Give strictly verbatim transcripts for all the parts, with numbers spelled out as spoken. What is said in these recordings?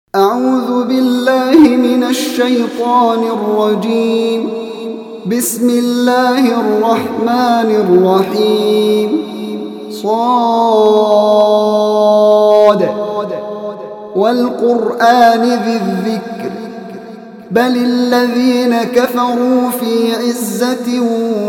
أعوذ بالله من الشيطان الرجيم. بسم الله الرحمن الرحيم. صاد والقرآن ذي الذكر بل الذين كفروا في عزة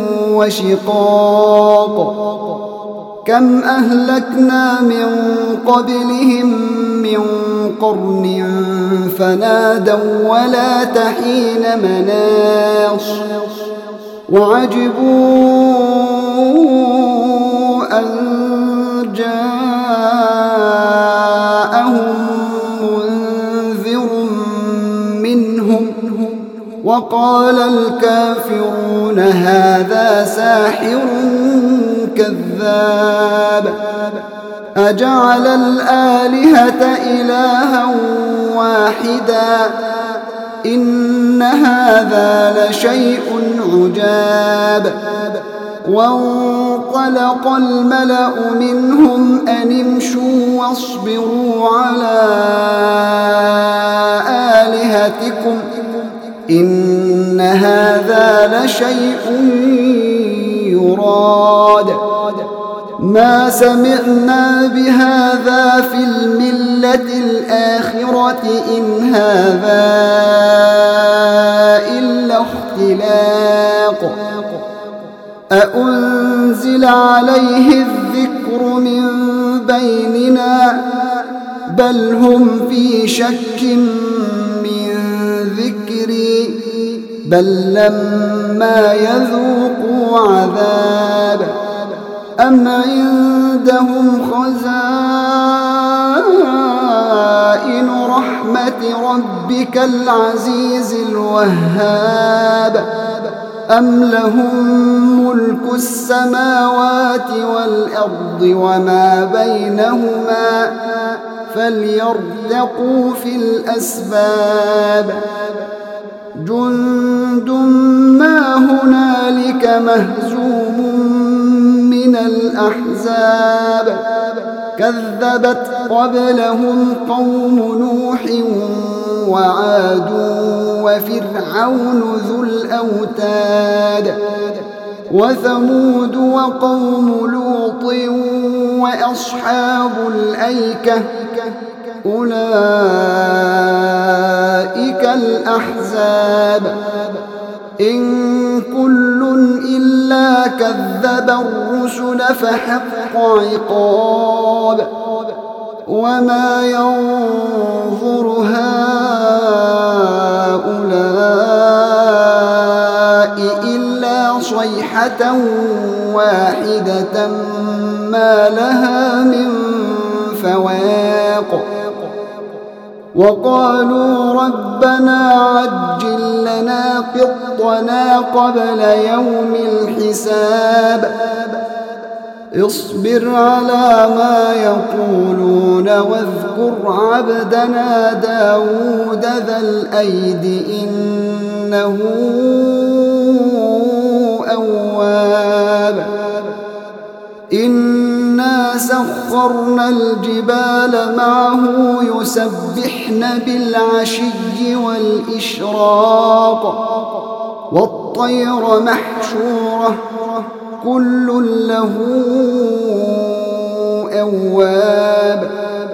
وشقاق كم أهلكنا من قبلهم من قرن فنادوا ولا تحين مناص وعجبوا أن جاءهم منذر منهم وقال الكافرون هذا ساحر كذاب أجعل الآلهة إلها واحدا إن هذا لشيء عجاب. وانطلق الملأ منهم أن امشوا واصبروا على آلهتكم إن هذا لشيء يراد ما سمعنا بهذا في الملة الآخرة إن هذا إلا اختلاق أأنزل عليه الذكر من بيننا بل هم في شك من ذكري بل لما يذوقوا عذاب أم عندهم خزائن رحمة ربك العزيز الوهاب أم لهم ملك السماوات والأرض وما بينهما فليرتقوا في الأسباب جند ما هنالك مهزوم من الأحزاب كذبت قبلهم قوم نوح وعاد وفرعون ذو الأوتاد وثمود وقوم لوط وأصحاب الأيكة أولئك الأحزاب إن كل إلا كذب الرسل فحق عقاب وما ينظر هؤلاء إلا صيحة واحدة ما لها من فواق وقالوا ربنا عجل لنا قطنا قبل يوم الحساب اصبر على ما يقولون واذكر عبدنا داود ذا الأيد إنه أواب إنا سخرنا الجبال معه يسبحن بالعشي والإشراق والطير محشورة كل له أواب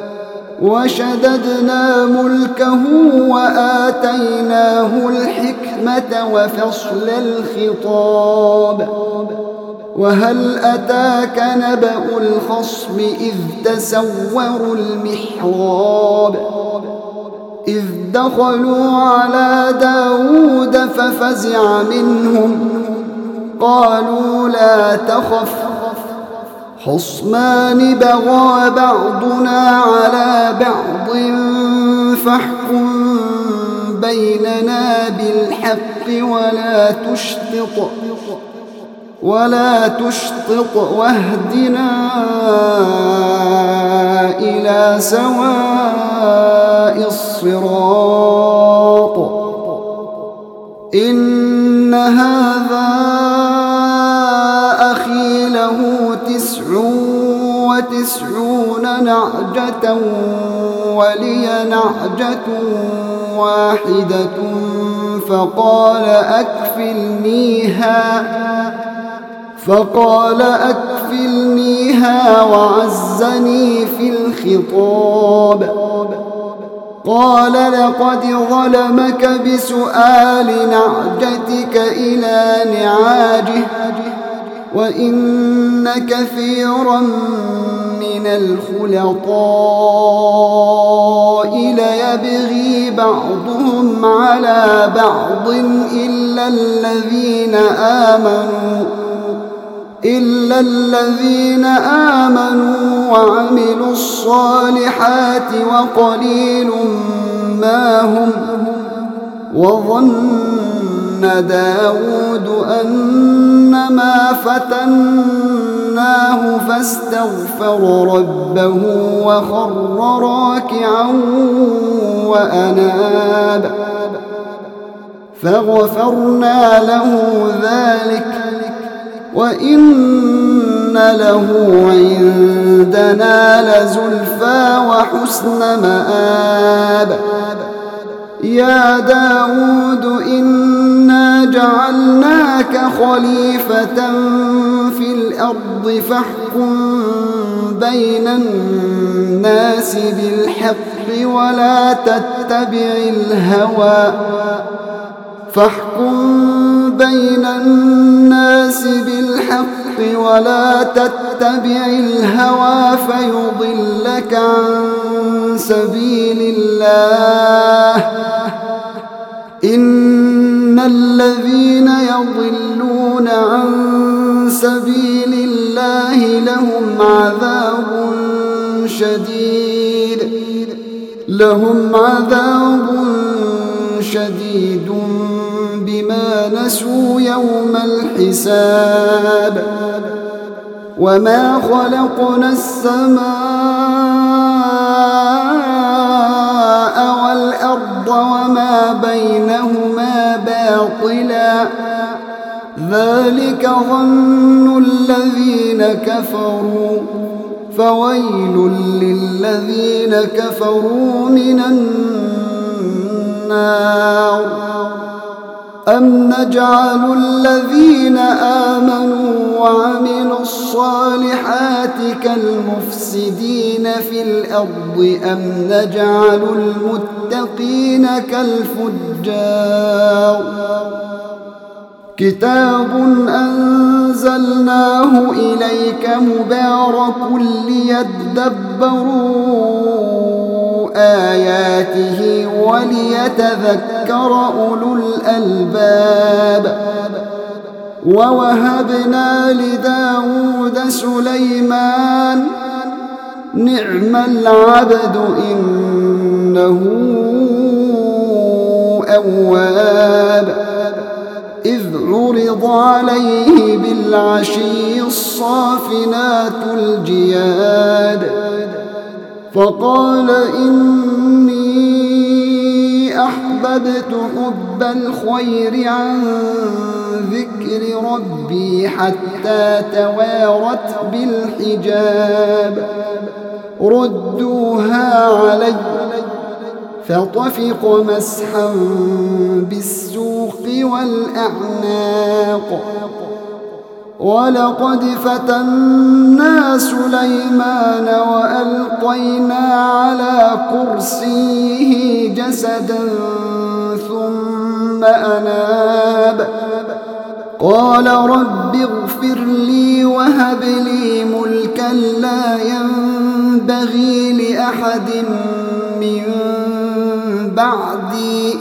وشددنا ملكه وآتيناه الحكمة وفصل الخطاب وهل أتاك نبأ الخصم إذ تسوروا المحراب إذ دخلوا على داود ففزع منهم قالوا لا تخف خصمان بغى بعضنا على بعض فاحكم بيننا بالحق ولا تشطط ولا تشطط واهدنا إلى سواء الصراط إن هذا أخي له تسع وتسعون نعجة ولي نعجة واحدة فقال أكفلنيها فقال أكفلنيها وعزني في الخطاب. قال لقد ظلمك بسؤال نعجتك إلى نعاجه وإن كثيرا من الخلطاء ليبغي بعضهم على بعض إلا الذين آمنوا إلا الذين آمنوا وعملوا الصالحات وقليل ما هم. وظن داود أنما فتناه فاستغفر ربه وخر راكعا وأناب فغفرنا له ذلك وإن له عندنا لزلفى وحسن مآب. يا داود إنا جعلناك خليفة في الأرض فاحكم بين الناس بالحق ولا تتبع الهوى فاحكم بين الناس بالحق ولا تتبع الهوى فيضلك عن سبيل الله. إن الذين يضلون عن سبيل الله لهم عذاب شديد لهم عذاب شديد بما نسوا يوم الحساب. وما خلقنا السماء والأرض وما بينهما باطلا ذلك ظن الذين كفروا فويل للذين كفروا من النار. أم نجعل الذين آمنوا وعملوا الصالحات كالمفسدين في الأرض أم نجعل المتقين كالفجار. كتاب أنزلناه إليك مبارك ليدبروا آياته وليتذكر أولو الألباب. ووهبنا لداود سليمان نعم العبد إنه أواب. إذ عرض عليه بالعشي الصافنات الجياد فقال إني أحببت حب الخير عن ذكر ربي حتى توارت بالحجاب ردوها علي فطفق مسحا بالسوق والأعناق. ولقد فتنا سليمان وألقينا على كرسيه جسدا ثم أناب قال رب اغفر لي وهب لي ملكا لا ينبغي لأحد من بعدي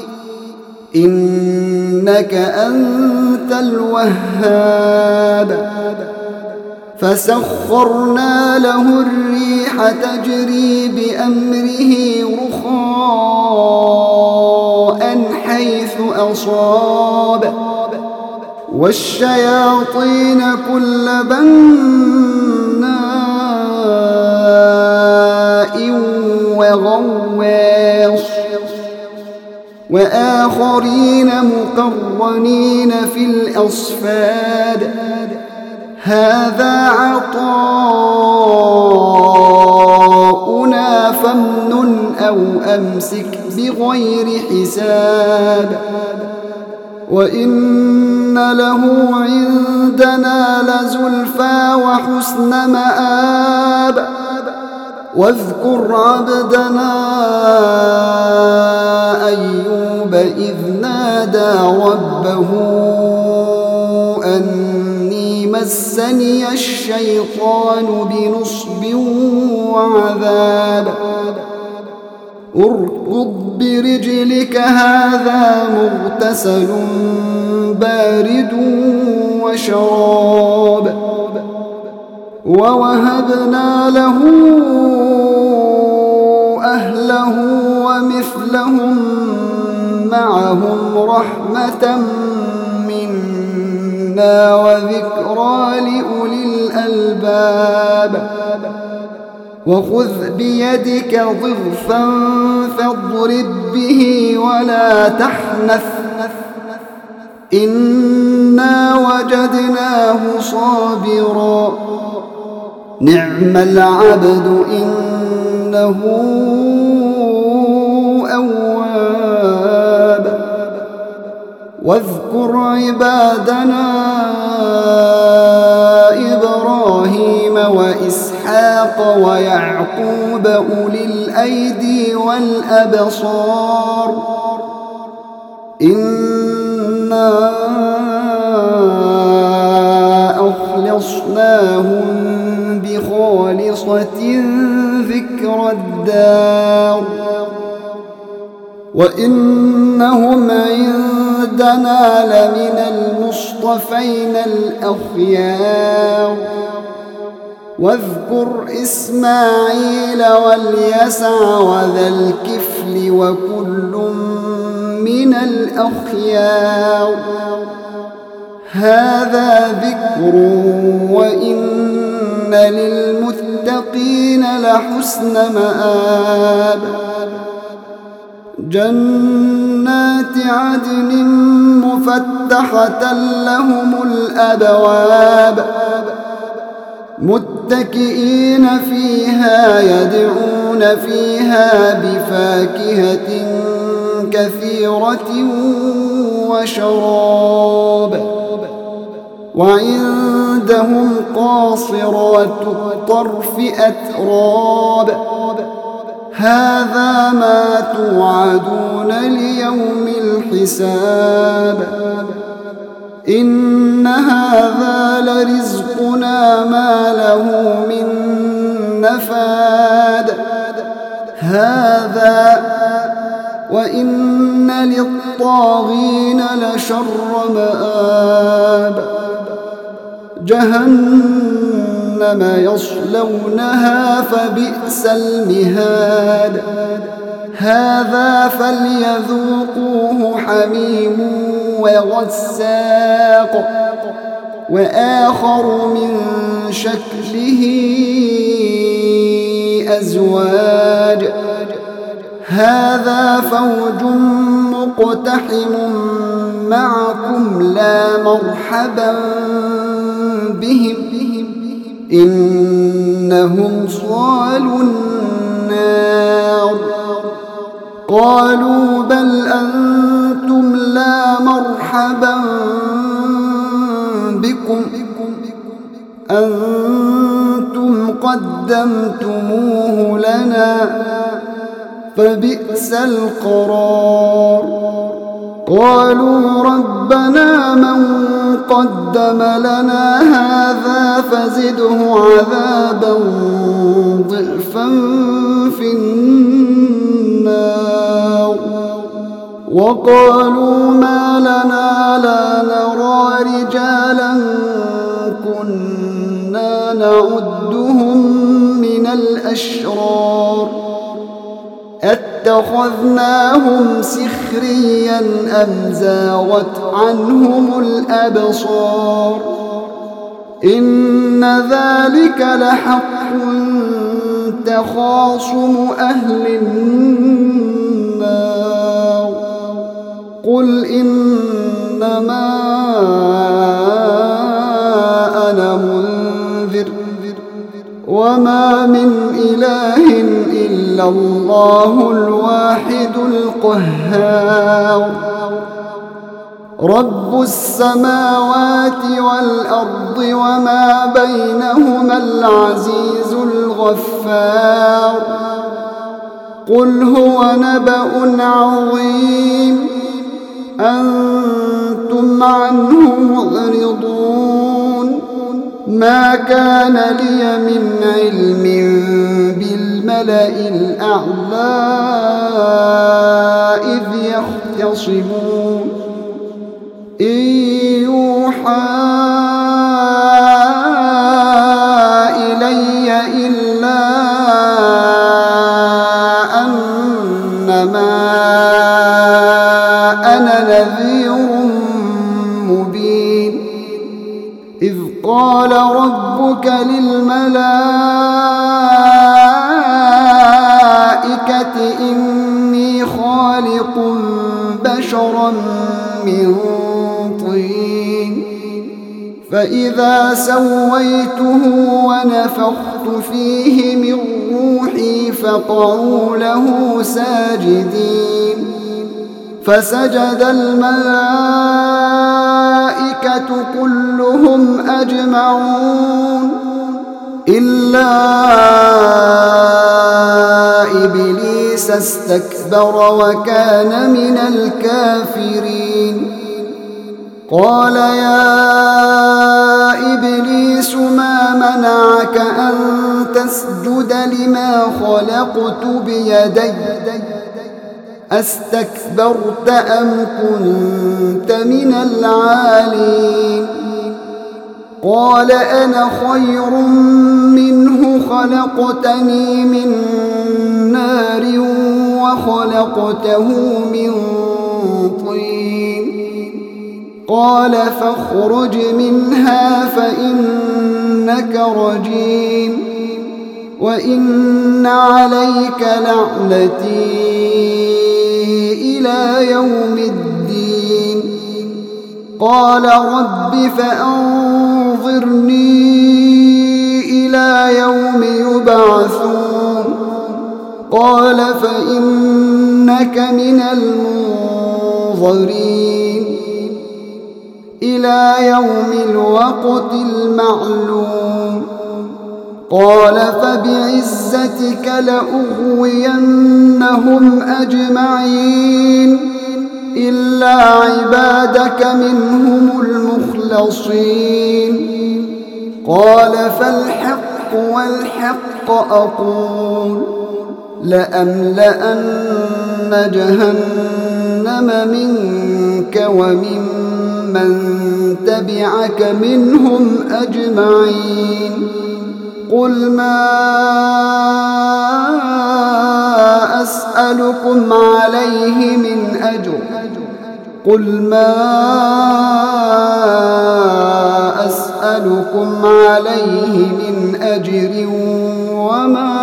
إنك أنت الوهاب. فسخرنا له الريح تجري بأمره رخاء حيث أصاب والشياطين كل بناء وغواص وآخرين مقرنين في الأصفاد هذا عطاؤنا فامنن أو أمسك بغير حساب وإن له عندنا لزلفى وحسن مآب واذكر عبدنا أيوب إذ نادى ربه أني مسني الشيطان بنصب وعذاب اركض برجلك هذا مغتسل بارد وشراب ووهبنا له أهله ومثلهم معهم رحمة منا وذكرى لأولي الألباب وخذ بيدك ضغثا فاضرب به ولا تحنث إنا وجدناه صابرا نعم العبد إنه أواب واذكر عبادنا إبراهيم وإسحاق ويعقوب أولي الأيدي والأبصار إنا أخلصناهم بخالصة ذكر الدار وإنهم عندنا لمن المصطفين الأخيار واذكر إسماعيل واليسع وذا الكفل وكل من الأخيار هذا ذكر وإن للمتقين لحسن مآب جنات عدن مفتحة لهم الأبواب متكئين فيها يدعون فيها بفاكهة كثيرة وشراب وعندهم قاصرات الطرف أتراب هذا ما توعدون ليوم الحساب إن هذا لرزقنا ما له من نفاد هذا وإن للطاغين لشر مآب جهنم يصلونها فبئس المهاد هذا فليذوقوه حميم وغساق وآخر من شكله أزواج هذا فوج مقتحم معكم لا مرحبا بهم إنهم صالوا النار قالوا بل أنتم لا مرحبا بكم أنتم قدمتموه لنا فبئس القرار قالوا ربنا من قدم لنا هذا فزده عذابا ضعفا في النار وقالوا ما لنا لا نرى رجالا كنا نعدهم من الأشرار اتخذناهم سخريا أم زاغت عنهم الأبصار إن ذلك لحق تخاصم أهل النار قل إنما أنا منذر وما من إله إلا الله الواحد القهار رب السماوات والأرض وما بينهما العزيز الغفار قل هو نبأ عظيم أنتم عنه معرضون ما كان لي من علم بالملأ الأعلى إذ يختصمون إن يوحى إلي إلا أنما أنا نذير مبين إذ قال ربك للملائكة إني خالق بشرا من طين فإذا سويته ونفخت فيه من روحي فقعوا له ساجدين فسجد الملائكة كلهم أجمعون إلا إبليس استكبر وكان من الكافرين قال يا إبليس ما منعك أن تسجد لما خلقت بيدي أستكبرت أم كنت من العالين قال أنا خير منه خلقتني من نار وخلقته من طين قال فاخرج منها فإنك رجيم وإن عليك لعنتي إلى يوم الدين قال رب فأنظرني إلى يوم يبعثون قال فإنك من المنظرين إلى يوم الوقت المعلوم قال فبعزتك لأغوينهم أجمعين إلا عبادك منهم المخلصين قال فالحق والحق أقول لأملأن جهنم منك وممن تبعك منهم أجمعين قل ما أسألكم عليه من أجر قل ما أسألكم عليه من أجر وما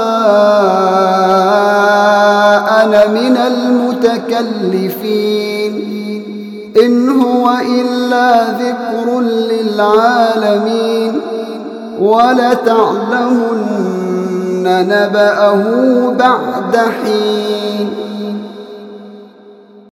أنا من المتكلفين إن هو إلا ذكر للعالمين ولتعلمن نبأه بعد حين